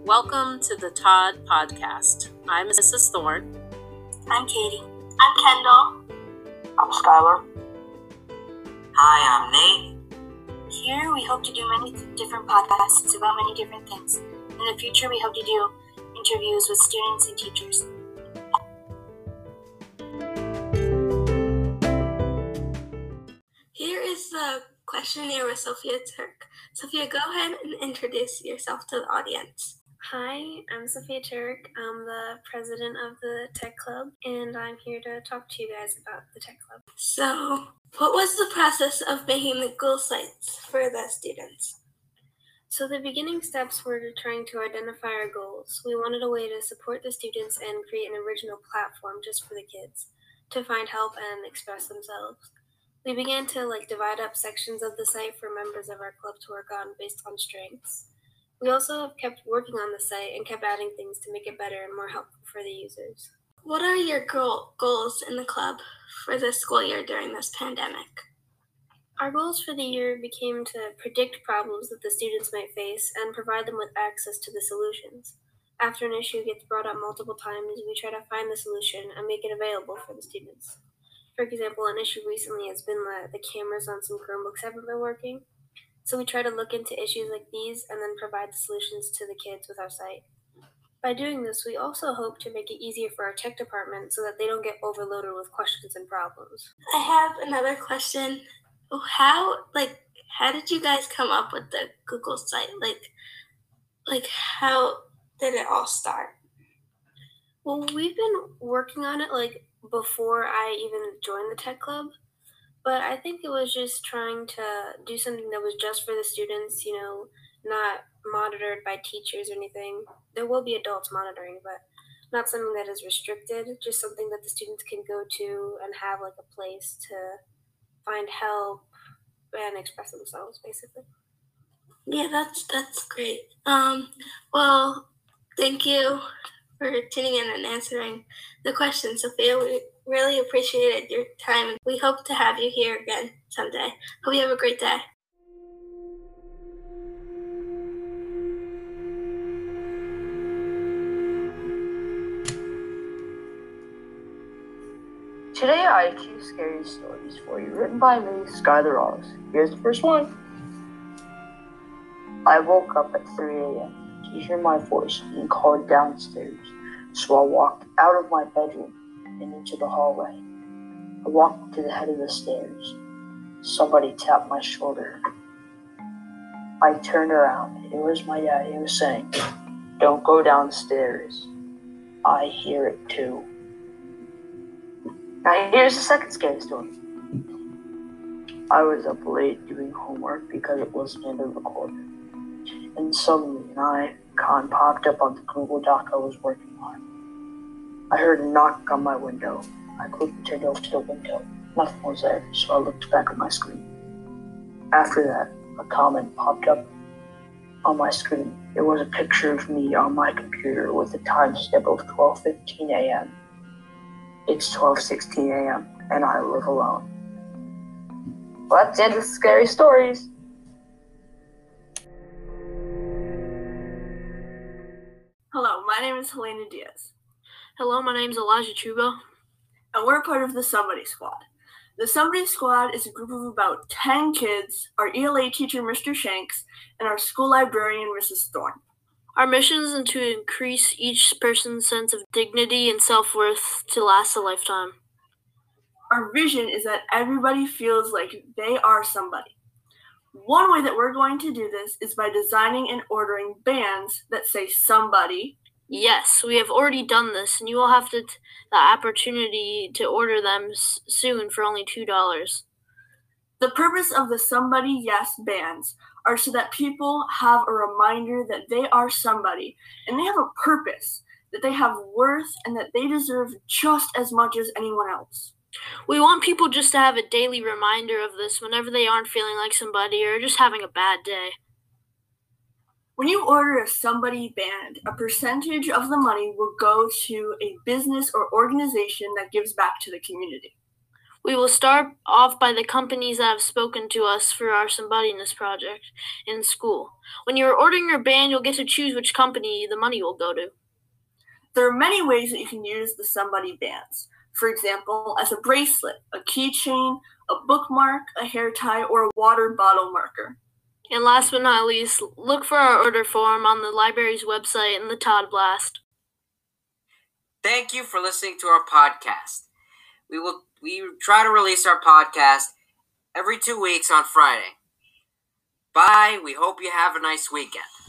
Welcome to the Todd Podcast. I'm Mrs. Thorne. I'm Katie. I'm Kendall. I'm Skylar. Hi, I'm Nate. Here we hope to do many different podcasts about many different things. In the future, we hope to do interviews with students and teachers. Here is the questionnaire with Sophia Turk. Sophia, go ahead and introduce yourself to the audience. Hi, I'm Sophia Turk. I'm the president of the Tech Club, and I'm here to talk to you guys about the Tech Club. So, what was the process of making the goal sites for the students? So the beginning steps were trying to identify our goals. We wanted a way to support the students and create an original platform just for the kids to find help and express themselves. We began to divide up sections of the site for members of our club to work on based on strengths. We also have kept working on the site and kept adding things to make it better and more helpful for the users. What are your goals in the club for this school year during this pandemic? Our goals for the year became to predict problems that the students might face and provide them with access to the solutions. After an issue gets brought up multiple times, we try to find the solution and make it available for the students. For example, an issue recently has been that the cameras on some Chromebooks haven't been working. So we try to look into issues like these and then provide the solutions to the kids with our site. By doing this, we also hope to make it easier for our tech department so that they don't get overloaded with questions and problems. I have another question. How did you guys come up with the Google site? How did it all start? Well, we've been working on it before I even joined the Tech Club. But I think it was just trying to do something that was just for the students, not monitored by teachers or anything. There will be adults monitoring, but not something that is restricted, just something that the students can go to and have a place to find help and express themselves, basically. Yeah, that's great. Well, thank you for tuning in and answering the question, Sophia. We really appreciated your time, and we hope to have you here again someday. Hope you have a great day. Today I have 2 scary stories for you, written by me, Skylar Ross. Here's the first one. I woke up at 3 a.m. to hear my voice being called downstairs, so I walked out of my bedroom and into the hallway. I walked to the head of the stairs. Somebody tapped my shoulder. I turned around. It was my dad. He was saying, "Don't go downstairs. I hear it too." Now here's the second scary story. I was up late doing homework because it wasn't in the recorder. And suddenly an icon popped up on the Google Doc I was working on. I heard a knock on my window. I quickly turned over to the window. Nothing was there, so I looked back at my screen. After that, a comment popped up on my screen. It was a picture of me on my computer with a timestamp of 12:15 a.m. It's 12:16 a.m. and I live alone. Well, that's the end of the scary stories. Hello, my name is Helena Diaz. Hello, my name is Elijah Chuba. And we're part of the Somebody Squad. The Somebody Squad is a group of about 10 kids, our ELA teacher, Mr. Shanks, and our school librarian, Mrs. Thorne. Our mission is to increase each person's sense of dignity and self-worth to last a lifetime. Our vision is that everybody feels like they are somebody. One way that we're going to do this is by designing and ordering bands that say somebody. Yes, we have already done this, and you will have the opportunity to order them soon for only $2. The purpose of the Somebody Yes bands are so that people have a reminder that they are somebody, and they have a purpose, that they have worth, and that they deserve just as much as anyone else. We want people just to have a daily reminder of this whenever they aren't feeling like somebody or just having a bad day. When you order a Somebody band, a percentage of the money will go to a business or organization that gives back to the community. We will start off by the companies that have spoken to us for our Somebodyness project in school. When you're ordering your band, you'll get to choose which company the money will go to. There are many ways that you can use the Somebody bands. For example, as a bracelet, a keychain, a bookmark, a hair tie, or a water bottle marker. And last but not least, look for our order form on the library's website in the Todd Blast. Thank you for listening to our podcast. We try to release our podcast every 2 weeks on Friday. Bye. We hope you have a nice weekend.